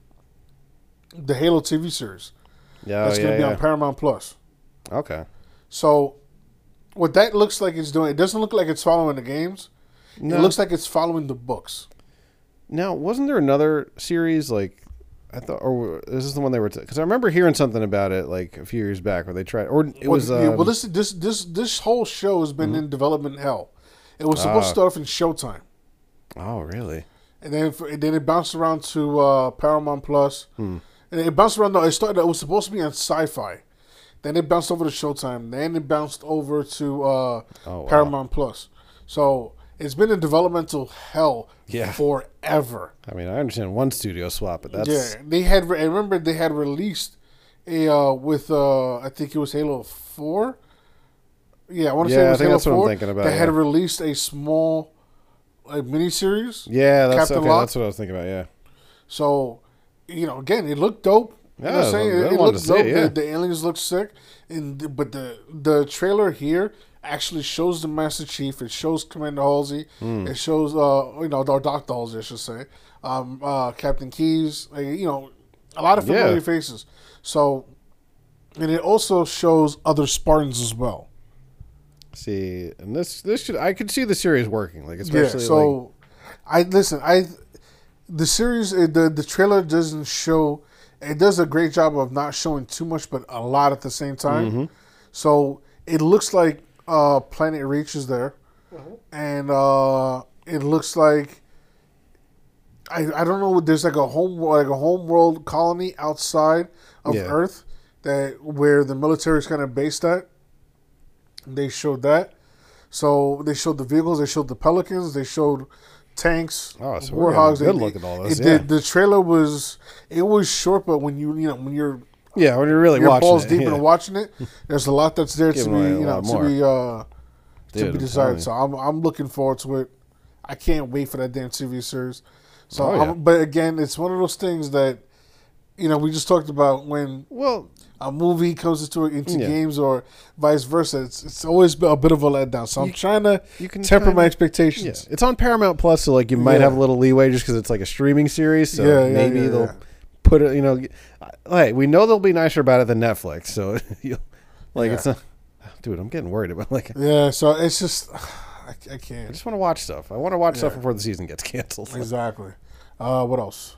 the Halo T V series. Yeah, That's oh, going yeah, to be yeah. on Paramount Plus. Okay. So, what that looks like it's doing, it doesn't look like it's following the games. No. It looks like it's following the books. Now, wasn't there another series like I thought, or this is the one they were? Because I remember hearing something about it like a few years back where they tried, or it Well, was. yeah, Um, well, this this this this whole show has been in development hell. It was supposed Ah. to start off in Showtime, oh, really? and then for, and then it bounced around to uh, Paramount Plus, Hmm. and it bounced around. No, it started. It was supposed to be on Sci-Fi, then it bounced over to Showtime, then it bounced over to uh, Oh, wow. Paramount Plus. So it's been in developmental hell Yeah. forever. I mean, I understand one studio swap, but that's Yeah, they had. I remember they had released a uh, with uh, I think it was Halo Four. Yeah, I want to say Yeah, it I was think Halo that's what I'm Four. thinking about, They had yeah. released a small like miniseries. yeah, that's Captain okay. Lock? That's what I was thinking about. Yeah. So, you know, again, it looked dope. You know Yeah, what I'm saying? I It, really it wanted looked to see dope. it, yeah. The, the aliens look sick, and but the the trailer here actually shows the Master Chief. It shows Commander Halsey. Hmm. It shows uh you know or Doctor Halsey, I should say. Um, uh, Captain Keyes. Like, you know, a lot of familiar Yeah. faces. So, and it also shows other Spartans as well. See, and this this should I could see the series working, like especially yeah. So, I listen. I the series uh, the the trailer doesn't show. It does a great job of not showing too much, but a lot at the same time. Mm-hmm. So it looks like uh, Planet Reach is there, and uh, it looks like I I don't know. There's like a home like a home world colony outside of Yeah. Earth that where the military is kind of based at. They showed that. So they showed the vehicles. They showed the Pelicans. They showed tanks, Oh, so we're warthogs. getting a good They- look at all those, it yeah. did- the trailer was it was short, but when you you know when you're yeah, when you're really your watching balls it, deep yeah. into watching it, there's a lot that's there to Giving be away a you know lot to more. be uh Dude, to I'm be desired. telling you. So I'm I'm looking forward to it. I can't wait for that damn T V series. So, Oh, yeah. I'm, but again, it's one of those things that you know we just talked about when Well, a movie comes into into Yeah. games or vice versa. It's it's always been a bit of a letdown. So I'm You- trying to you can temper kinda- my yeah, expectations. it's on Paramount Plus, so like you might Yeah. have a little leeway just because it's like a streaming series. So Yeah, yeah, maybe yeah, they'll yeah. put it. You know, hey, we know they'll be nicer about it than Netflix. So you like Yeah. it's not. Dude, I'm getting worried about like. Yeah, so it's just I, I I can't just want to watch stuff. I want to watch stuff Yeah. before the season gets canceled. exactly. Uh, what else?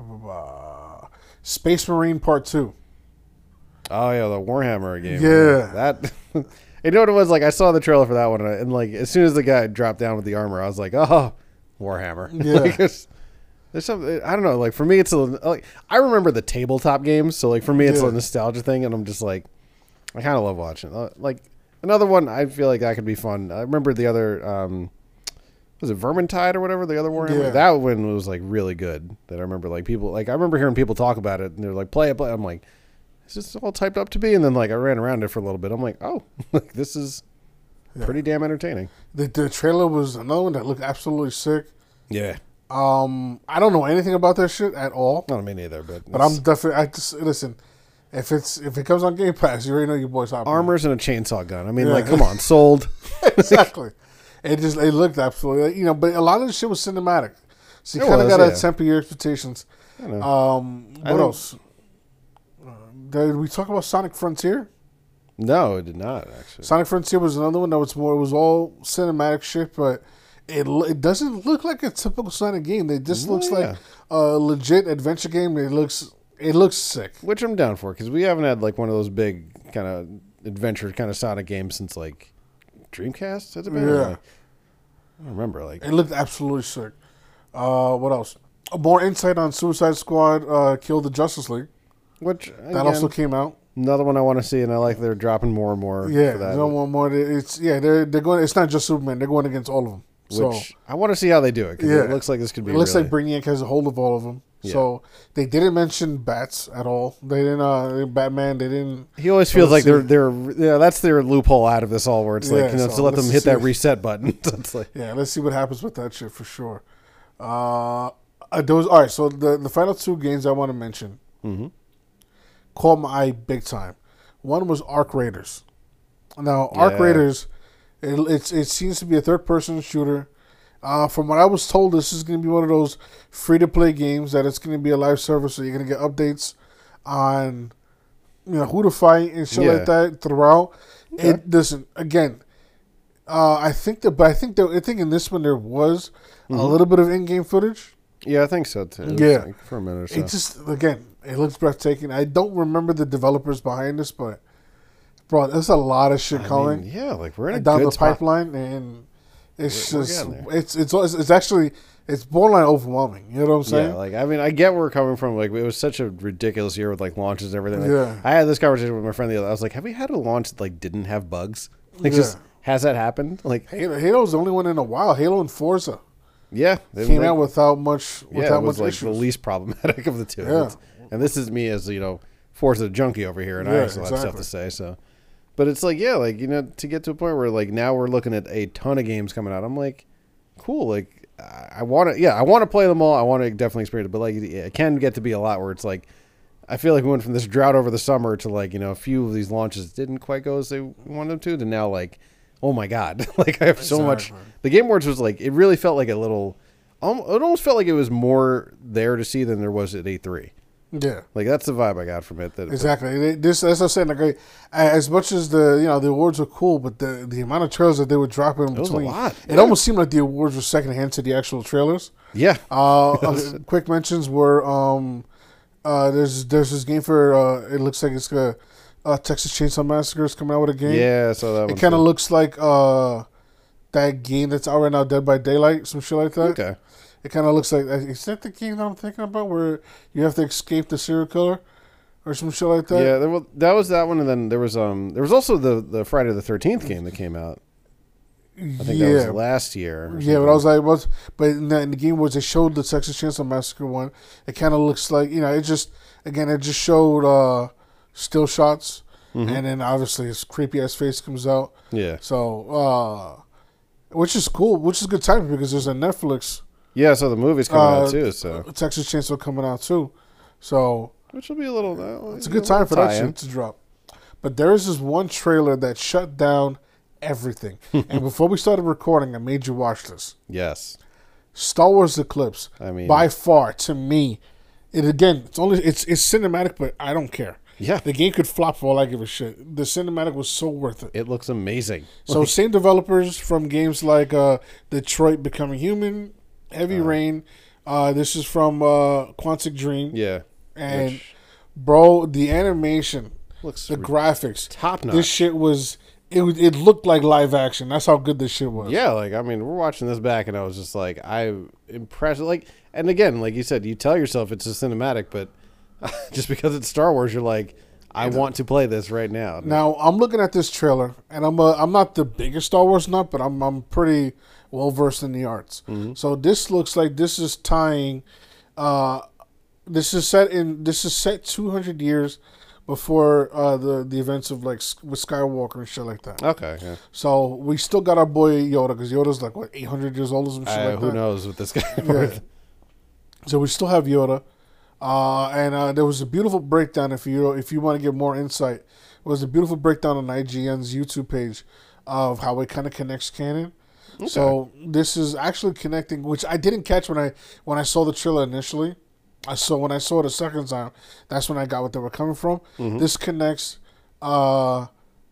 Uh, Space Marine Part Two. Oh yeah, the Warhammer game. Yeah. that. You know what it was like? I saw the trailer for that one, and, I, and like as soon as the guy dropped down with the armor, I was like, oh, Warhammer. Yeah. Like, it's- there's something I don't know. Like for me, it's a like I remember the tabletop games, so like for me, it's Yeah. a nostalgia thing, and I'm just like, I kind of love watching. it. Uh, Like another one, I feel like that could be fun. I remember the other. Um, was it Vermintide or whatever the other Warhammer? Yeah. That one was like really good. That I remember like people like I remember hearing people talk about it and they're like play it, play. it. I'm like, is this all typed up to be? And then like I ran around it for a little bit. I'm like, oh, like this is pretty damn entertaining. The, the trailer was another one that looked absolutely sick. Yeah. Um, I don't know anything about that shit at all. Not me neither, but But I'm definitely. I just listen. If it's if it comes on Game Pass, you already know your boy's hopping. armors and a chainsaw gun. I mean, Yeah. like, come on, sold. Exactly. It just it looked absolutely, you know, but a lot of the shit was cinematic, so you It kind of was, got to yeah. temper your expectations. I know. Um, I what don't- else? Uh, did we talk about Sonic Frontier? No, it did not actually. Sonic Frontier was another one that was more. It was all cinematic shit, but it it doesn't look like a typical Sonic game. It just looks Yeah. like a legit adventure game. It looks it looks sick. Which I'm down for because we haven't had like one of those big kind of adventure kind of Sonic games since like Dreamcast. Has it been? Yeah. Like, I don't remember. Like, It looked absolutely sick. Uh, what else? More insight on Suicide Squad. Uh, Kill the Justice League. which That again, also came out. another one I want to see, and I like they're dropping more and more. Yeah, for that. no one more. It's yeah, they're they're going. It's not just Superman. They're going against all of them. So Which I want to see how they do it because Yeah. it looks like this could be. it looks really, like Brainiac has a hold of all of them. Yeah. So they didn't mention bats at all. They didn't. Uh, Batman. They didn't. he always so feels like let's they're they're yeah that's their loophole out of this all where it's Yeah, like you know so to let them let's hit that see. reset button. So it's like Yeah, let's see what happens with that shit for sure. Uh, uh, there was all right. So the the final two games I want to mention Mhm. caught my eye big time. One was Arc Raiders. Now Arc Yeah. Raiders, it, it's it seems to be a third person shooter. Uh, from what I was told, this is going to be one of those free to play games that it's going to be a live service, so you're going to get updates on you know who to fight and shit Yeah. like that throughout. Okay. It doesn't again. Uh, I think that, but I think that I think in this one there was a Mhm. little bit of in-game footage. yeah, I think so too. It was Yeah. like for a minute or so. It just again, it looks breathtaking. I don't remember the developers behind this, but bro, there's a lot of shit I coming mean, yeah, like we're in a down good the spot. pipeline, and it's We're- we're just getting there. it's, it's it's it's actually it's borderline overwhelming. You know what I'm saying? Yeah, like I mean, I get where we're coming from. Like it was such a ridiculous year with like launches and everything. Like, Yeah. I had this conversation with my friend the other. I was like, "Have we had a launch that like didn't have bugs? Like, Yeah. just has that happened? Like, Halo, Halo's the only one in a while. Halo and Forza yeah, they came like, out without much yeah, without it was much like issues. the least problematic of the two. Yeah. It's- and this is me as you know, Forza junkie over here, and I Yeah, also have stuff exactly. to say. So, but it's like, yeah, like you know, to get to a point where like now we're looking at a ton of games coming out. I'm like, cool, like I, I want to, yeah, I want to play them all. I want to definitely experience it, but like it can get to be a lot where it's like. I feel like we went from this drought over the summer to like, you know, a few of these launches didn't quite go as they wanted them to, to now like, oh my God. like I have so much. Exactly. The Game Awards was like, it really felt like a little, um, it almost felt like it was more there to see than there was at A three. Yeah. Like that's the vibe I got from it. That Exactly. They- This, as I was saying, like I- as much as the you know the awards were cool, but the the amount of trailers that they would drop in It was a between, lot, it yeah. almost seemed like the awards were secondhand to the actual trailers. Yeah. Uh, uh, quick mentions were um, uh, there's there's this game for uh, it looks like it's uh, uh, Texas Chainsaw Massacre is coming out with a game. Yeah. So that It one. kind of looks like uh, that game that's out right now, Dead by Daylight, some shit like that. Okay. It kind of looks like is that the game that I'm thinking about where you have to escape the serial killer or some shit like that. Yeah. There, was, that was that one. And then there was, um, there was also the, the Friday the thirteenth game that came out. I think yeah. that was last year. or Yeah, but something. I was like, what? But in the, in the game was they showed the Texas Chainsaw Massacre one. It kind of looks like you know, it just again, it just showed uh, still shots, Mhm. and then obviously his creepy ass face comes out. Yeah. So, uh, which is cool, which is good timing because there's a Netflix Yeah. So the movie's coming uh, out too. So Texas Chainsaw coming out too. So which will be a little. Uh, it's a good time for that tie-in. shit to drop. But there is this one trailer that shut down everything. And before we started recording, I made you watch this. Yes. Star Wars Eclipse. I mean, By far, to me, it again, it's only it's it's cinematic, but I don't care. yeah, The game could flop for all I give a shit. The cinematic was so worth it. it looks amazing. So same developers from games like uh, Detroit Becoming Human, Heavy Uh, Rain. Uh, this is from uh, Quantic Dream. Yeah. And Which bro, the animation, looks the re- graphics, top this notch. shit was it. was- It looked like live action. That's how good this shit was. Yeah, like I mean, we're watching this back, and I was just like, I'm impressed. Like, and again, like you said, you tell yourself it's a cinematic, but just because it's Star Wars, you're like, I want to play this right now. Now I'm looking at this trailer, and I'm a, I'm not the biggest Star Wars nut, but I'm I'm pretty well versed in the arts. Mm-hmm. So this looks like this is tying. Uh, this is set in. This is set two hundred years before uh, the the events of like S- with Skywalker and shit like that. Okay. Yeah. So we still got our boy Yoda because Yoda's like what eight hundred years old or some shit Uh, like who that. knows with this guy? Yeah. So we still have Yoda, uh, and uh, there was a beautiful breakdown. If you if you want to get more insight, it was a beautiful breakdown on I G N's YouTube page of how it kind of connects canon. Okay. So this is actually connecting, which I didn't catch when I when I saw the trailer initially. I saw when I saw it a second time. That's when I got what they were coming from. Mhm. This connects uh,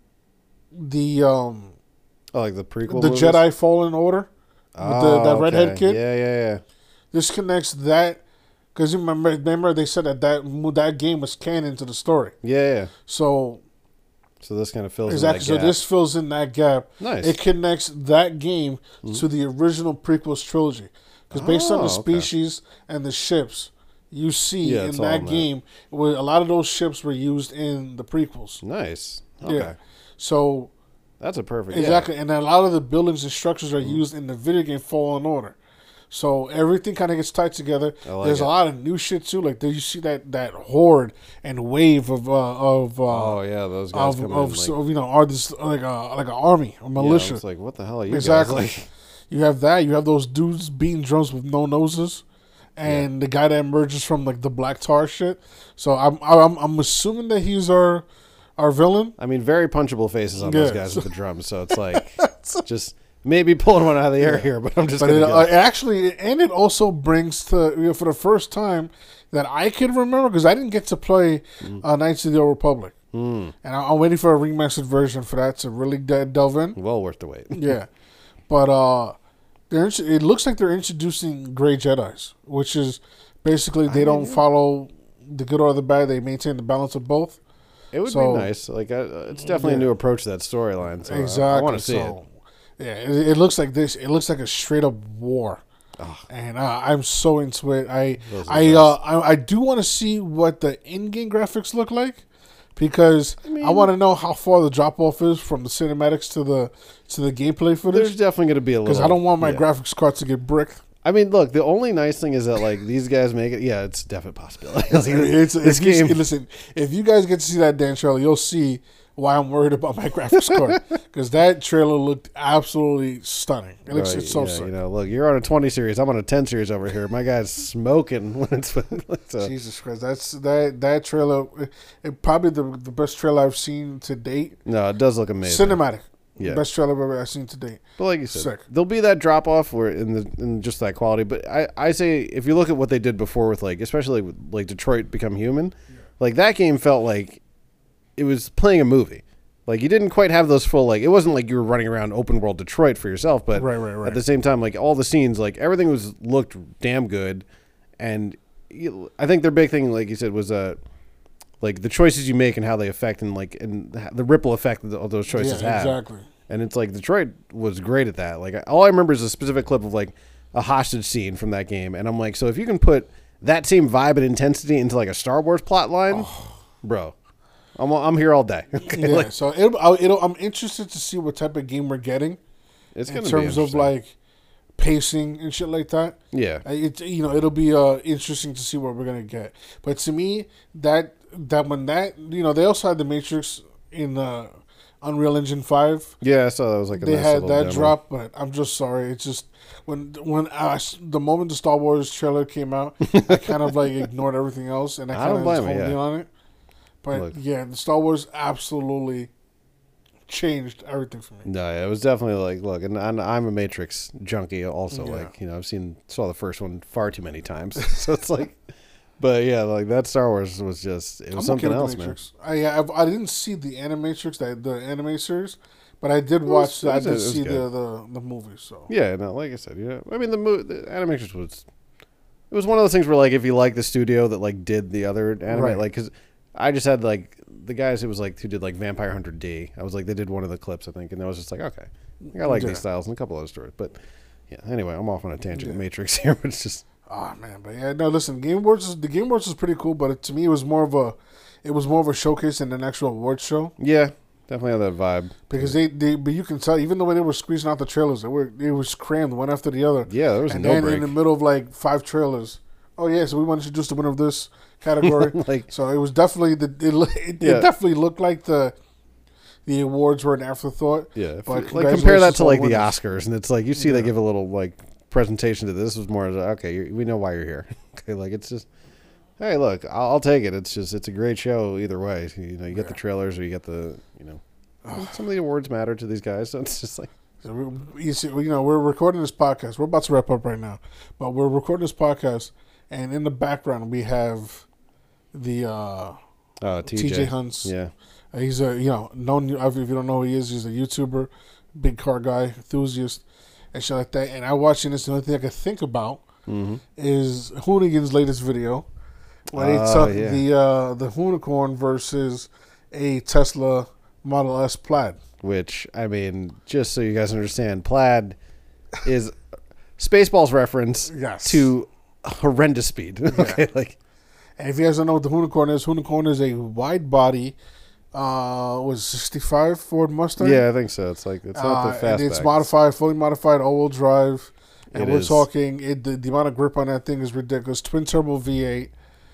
the um, Oh, like the prequel. the movies? Jedi Fallen Order with the, that Oh, redhead okay. kid. Yeah, yeah, yeah. This connects that because remember, remember they said that, that that game was canon to the story. Yeah, yeah. So So this kind of fills exactly, in so that gap. this fills in that gap. Nice. It connects that game to the original prequels trilogy because based on Oh, the okay. species and the ships you see Yeah, in it's all that in that. game, where a lot of those ships were used in the prequels. Nice. Okay. Yeah. So That's a perfect. exactly, and a lot of the buildings and structures are used in the video game Fallen Order. So everything kind of gets tied together. I like There's it. a lot of new shit too. Like there you see that that horde and wave of uh, of uh, Oh yeah, those guys of, come of, in. Like, so, you know are this like a like an army, a yeah, militia. it's like, what the hell are you Exactly. guys like? You have that. You have those dudes beating drums with no noses, and the guy that emerges from like the black tar shit. So I'm I'm I'm assuming that he's our our villain. I mean, very punchable faces on those Yeah. guys with the drums. So it's like, just maybe pulling one out of the air here, but I'm just. But Gonna it, go. uh, it actually, and it also brings to you know, for the first time that I can remember because I didn't get to play uh, Knights of the Old Republic, Mm, and I, I'm waiting for a remastered version for that to really de- delve in. well worth the wait. Yeah, but uh, they're int- it looks like they're introducing gray Jedi's, which is basically they I don't mean, yeah. follow the good or the bad. They maintain the balance of both. It would So- be nice. Like, I, it's definitely Yeah. a new approach to that storyline. So Exactly. I, I want to see so, Yeah, it, it looks like this. It looks like a straight up war, Ugh. and uh, I'm so into it. I Those are I, the uh, I I do want to see what the in-game graphics look like because I, mean- want to know how far the drop off is from the cinematics to the to the gameplay it. There's footage. definitely going to be a little. Because I don't want my yeah. graphics card to get bricked. I mean, look. The only nice thing is that like these guys make it. Yeah, it's a definite possibility. Like, It's, this if you- game. listen, if you guys get to see that Dan trailer, you'll see why I'm worried about my graphics card because that trailer looked absolutely stunning. It looks Right, it's so yeah, sick. you know, look, you're on a twenty series. I'm on a ten series over here. My guy's smoking when it's. so, Jesus Christ, that's that that trailer. It, it probably the the best trailer I've seen to date. no, it does look amazing. Cinematic, Yeah. best trailer I've ever seen to date. But like you said, Sick. there'll be that drop off where in the in just that quality. But I, I say if you look at what they did before with like especially with like Detroit Become Human, like that game felt like it was playing a movie. Like you didn't quite have those full like it wasn't like you were running around open world Detroit for yourself, but Right, right, right. at the same time like all the scenes like everything was looked damn good, and you, I think their big thing like you said was uh like the choices you make and how they affect and like and the ripple effect that all those choices Yeah, have. exactly. And it's like Detroit was great at that. Like all I remember is a specific clip of like a hostage scene from that game, and I'm like, so if you can put that same vibe and intensity into like a Star Wars plot line, bro, I'm I'm here all day. Okay, Yeah, like, so it'll, I'll- it'll, I'm interested to see what type of game we're getting it's in gonna terms be of interesting. like pacing and shit like that. yeah, Uh, It you know it'll be uh interesting to see what we're gonna get. But to me, that that when that you know they also had the Matrix in uh, Unreal Engine five. yeah. I saw that was like a They nice had little that demo. drop, but I'm just sorry. It's just when when I, the moment the Star Wars trailer came out, I kind of like ignored everything else and I I kind don't of blame just it, honed yeah. in on it. But Look. yeah, the Star Wars absolutely changed everything for me. No, yeah, it was definitely like look, and, and I'm a Matrix junkie also. Yeah. Like you know, I've seen saw the first one far too many times, so it's like, but yeah, like that Star Wars was just it was I'm something okay with else, the man. Matrix. I I've, I didn't see the Animatrix, that the anime series, but I did was- watch. it I was- did it was see the, good. the the movie. So Yeah, no, like I said, yeah. I mean, the mo- the Animatrix was it was one of those things where like if you like the studio that like did the other anime, Right. like because I just had like the guys who was like who did like Vampire Hunter D. I was like they did one of the clips I think, and I was just like okay, I like Yeah. these styles and a couple other stories, but yeah. Anyway, I'm off on a tangent. Yeah. Matrix here, but it's just oh man, but yeah, no. Listen, Game Awards is, the Game Awards was pretty cool, but it, to me it was more of a it was more of a showcase than an actual award show. yeah, definitely have that vibe. Because they, they, but you can tell, even the way they were squeezing out the trailers, they were, it was crammed one after the other. Yeah, there was and no then break. in the middle of like five trailers, oh yeah, so we want to introduce the winner of this category. Like, so it was definitely the it, it, Yeah. it definitely looked like the the awards were an afterthought. yeah, if- But like compare that congratulations to all like the winners. Oscars, and it's like you see they Yeah. give a little like presentation to this. This was more as a, okay, you we know why you're here. Okay, like it's just, hey, look, I'll, I'll take it. It's just it's a great show either way. You know, you get the Yeah. trailers or you get the you know, some of the awards matter to these guys. So it's just like, So we, you, see, you know, we're recording this podcast. We're about to wrap up right now, but we're recording this podcast, and in the background we have the uh, uh, T J, T J Hunts. yeah, Uh, He's a you know known if you don't know who he is, he's a YouTuber, big car guy, enthusiast, and shit like that. And I watching this, the only thing I could think about mm-hmm. is Hoonigan's latest video, where they Oh, took yeah. the uh, the Hoonicorn versus a Tesla Model S Plaid. Which I mean, just so you guys understand, Plaid is Spaceballs reference Yes. to horrendous speed. Okay, like And if you guys don't know what the Hoonicorn is, Hoonicorn is a wide body, uh, was sixty-five Ford Mustang. yeah, I think so. It's like it's not Uh, the fast. and it's modified, fully modified, all-wheel drive, and It we're is. talking it, the, the amount of grip on that thing is ridiculous. Twin turbo V eight,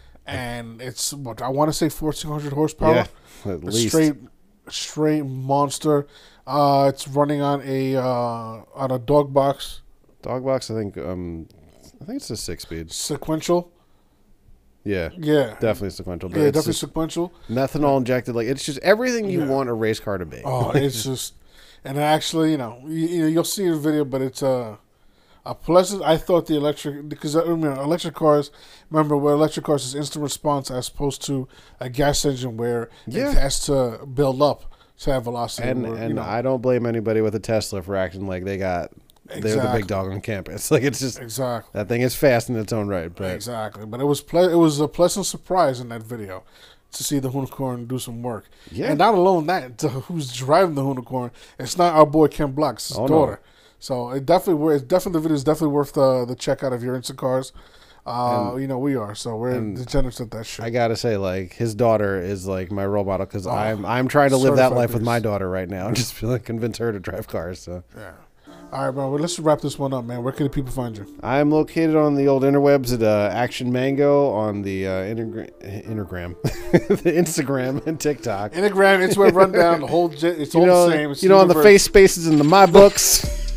and it's what I want to say fourteen hundred horsepower. Yeah, at A least. straight, straight monster. Uh, it's running on a uh, on a dog box Dog box, I think. Um, I think it's a six speed. sequential. Yeah, Yeah, definitely sequential. But yeah, it's definitely just sequential. methanol injected. Like it's just everything you Yeah. want a race car to be. Oh, it's just, and actually, you know, you, you know, you'll see the video, but it's uh, a pleasant. I thought the electric because I mean, electric cars. Remember, where electric cars is instant response as opposed to a gas engine where Yeah. it has to build up to have velocity. and where, and you know, I don't blame anybody with a Tesla for acting like they got they're the Exactly. big dog on campus. Like it's just exactly, that thing is fast in its own right. But exactly. But it was ple- it was a pleasant surprise in that video to see the Hoonicorn do some work. Yeah. And not alone that, to who's driving the Hoonicorn, it's not our boy Ken Block, it's his Oh, no. daughter. So it definitely, wor- it's definitely the video is definitely worth the the check out if you're into cars. Uh, you know we are, so we're and degenerates at that shit. I gotta say, like his daughter is like my role model because Oh, I'm I'm trying to live that certified life with beast. my daughter right now and just like convince her to drive cars. So yeah. All right, bro. Well, let's wrap this one up, man. Where can the people find you? I'm located on the old interwebs at uh, Action Mango on the uh, intergra- Intergram, the Instagram and TikTok. Instagram, it's where rundown the whole. J- it's You all know, the same. It's you know, on the universe. face spaces in the my books.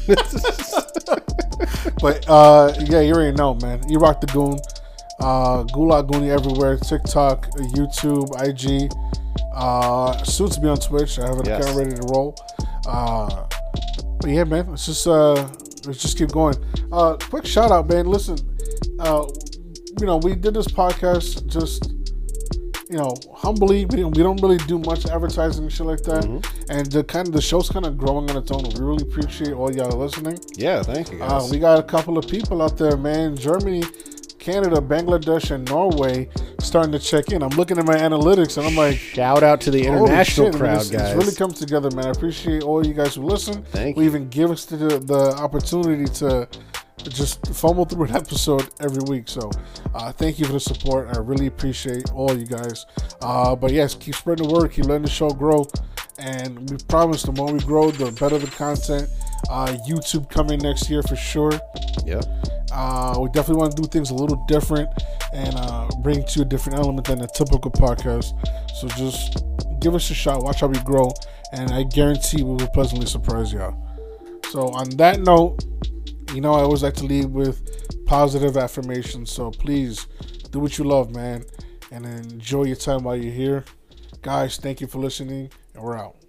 But uh, yeah, you already know, man. You rock the goon. Uh, Gulag Goonie everywhere. TikTok, YouTube, I G. Uh, soon to be on Twitch. I have an Yes. account ready to roll. Uh, but yeah, man. Let's just uh, let's just keep going. Uh, quick shout out, man. Listen, uh, you know, we did this podcast just. You know, humbly, we don't, we don't really do much advertising and shit like that, Mm-hmm. and the kind of the show's kind of growing on its own. We really appreciate all y'all listening. Yeah, thank you Uh, guys. we got a couple of people out there, man. Germany, Canada, Bangladesh, and Norway starting to check in. I'm looking at my analytics, and I'm like, Shout out to the holy international shit, I mean, crowd, it's, guys. It's really comes together, man. I appreciate all you guys who listen. Thank who you. even give us the, the opportunity to just fumble through an episode every week. So uh, thank you for the support. I really appreciate all you guys. Uh, but yes, keep spreading the word. Keep letting the show grow. And we promise the more we grow, the better the content. Uh, YouTube coming next year for sure. Yeah. Uh, we definitely want to do things a little different and uh, bring to a different element than a typical podcast. So just give us a shot. Watch how we grow. And I guarantee we will pleasantly surprise y'all. So on that note, you know I always like to lead with positive affirmations. So please do what you love, man. And enjoy your time while you're here. Guys, thank you for listening. And we're out.